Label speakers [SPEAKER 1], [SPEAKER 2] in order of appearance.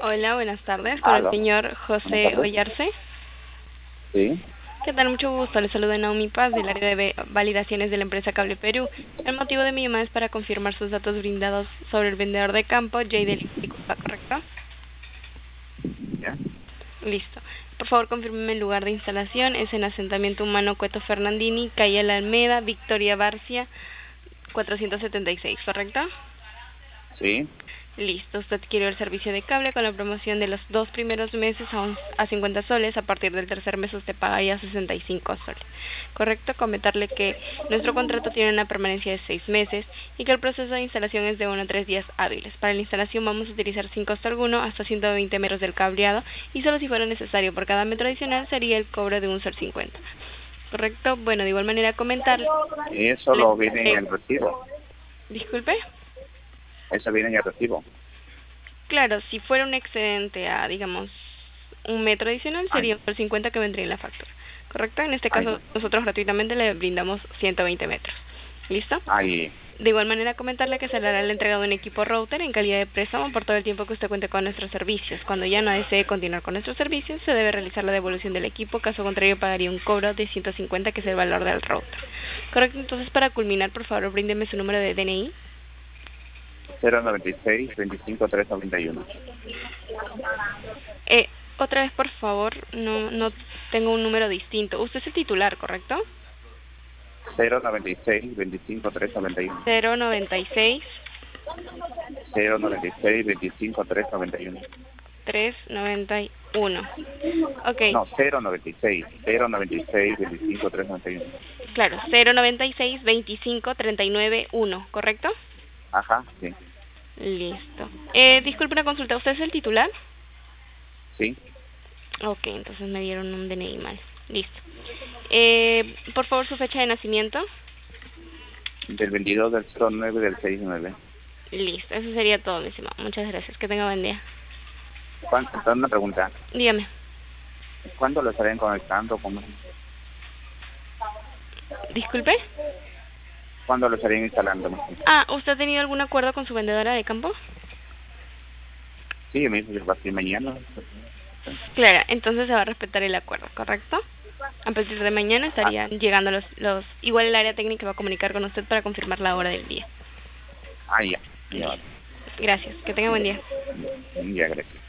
[SPEAKER 1] Hola, buenas tardes, con el
[SPEAKER 2] Aló,
[SPEAKER 1] señor
[SPEAKER 2] buenas
[SPEAKER 1] José
[SPEAKER 2] tardes.
[SPEAKER 1] Ollarse.
[SPEAKER 2] Sí,
[SPEAKER 1] ¿Qué tal? Mucho gusto. Le saluda Naomi Paz del área de validaciones de la empresa Cable Perú. El motivo de mi llamada es para confirmar sus datos brindados sobre el vendedor de campo, Jade ¿está correcto?
[SPEAKER 2] ya.
[SPEAKER 1] Listo. Por favor, confírmeme el lugar de instalación. Es en Asentamiento Humano Cueto Fernandini, calle La Almeda, Victoria Barcia, 476, ¿correcto?
[SPEAKER 2] Sí,
[SPEAKER 1] Listo, usted quiere el servicio de cable con la promoción de los 2 primeros meses a 50 soles, a partir del tercer mes usted pagaría 65 soles. Correcto, comentarle que nuestro contrato tiene una permanencia de 6 meses y que el proceso de instalación es de 1 a 3 días hábiles. Para la instalación vamos a utilizar sin costo alguno hasta 120 metros del cableado y solo si fuera necesario por cada metro adicional sería el cobro de un sol 50. Correcto, bueno, de igual manera comentarle...
[SPEAKER 2] y eso lo viene en el recibo.
[SPEAKER 1] Disculpe.
[SPEAKER 2] Eso viene en el recibo.
[SPEAKER 1] Claro, si fuera un excedente a, digamos, un metro adicional,
[SPEAKER 2] Ay,
[SPEAKER 1] sería por 50 que vendría en la factura. ¿Correcto? En este
[SPEAKER 2] ay,
[SPEAKER 1] caso, nosotros gratuitamente le brindamos 120 metros. ¿Listo?
[SPEAKER 2] ay.
[SPEAKER 1] De igual manera, comentarle que se le hará la entrega de un equipo router en calidad de préstamo por todo el tiempo que usted cuente con nuestros servicios. Cuando ya no desee continuar con nuestros servicios, se debe realizar la devolución del equipo. Caso contrario, pagaría un cobro de 150, que es el valor del router. ¿Correcto? Entonces, para culminar, por favor, bríndeme su número de DNI.
[SPEAKER 2] 096 25 391.
[SPEAKER 1] Otra vez, por favor, no tengo un número distinto. Usted es el titular, ¿correcto?
[SPEAKER 2] 096 25 391.
[SPEAKER 1] 096
[SPEAKER 2] 096 25 391.
[SPEAKER 1] 391. Ok,
[SPEAKER 2] No, 096 096 25 391.
[SPEAKER 1] claro, 096 25 39 1, ¿correcto?
[SPEAKER 2] Ajá, sí,
[SPEAKER 1] Listo. Disculpe una consulta, ¿usted es el titular?
[SPEAKER 2] sí.
[SPEAKER 1] Ok, entonces me dieron un DNI mal. Listo. Por favor, su fecha de nacimiento.
[SPEAKER 2] Del 22 del 09 del 69.
[SPEAKER 1] Listo, eso sería todo, mi estimado. Muchas gracias, que tenga buen día.
[SPEAKER 2] Entonces, una pregunta.
[SPEAKER 1] Dígame.
[SPEAKER 2] ¿Cuándo lo estarían conectando?
[SPEAKER 1] Disculpe.
[SPEAKER 2] ¿Cuándo lo estarían instalando?
[SPEAKER 1] ¿Usted ha tenido algún acuerdo con su vendedora de campo?
[SPEAKER 2] Sí, me dijo que va a ser mañana.
[SPEAKER 1] Claro, entonces se va a respetar el acuerdo, ¿correcto? A partir de mañana
[SPEAKER 2] Ah,
[SPEAKER 1] estarían llegando igual el área técnica va a comunicar con usted para confirmar la hora del día.
[SPEAKER 2] ya. Ya,
[SPEAKER 1] Listo. Gracias, que tenga buen día.
[SPEAKER 2] ya, gracias.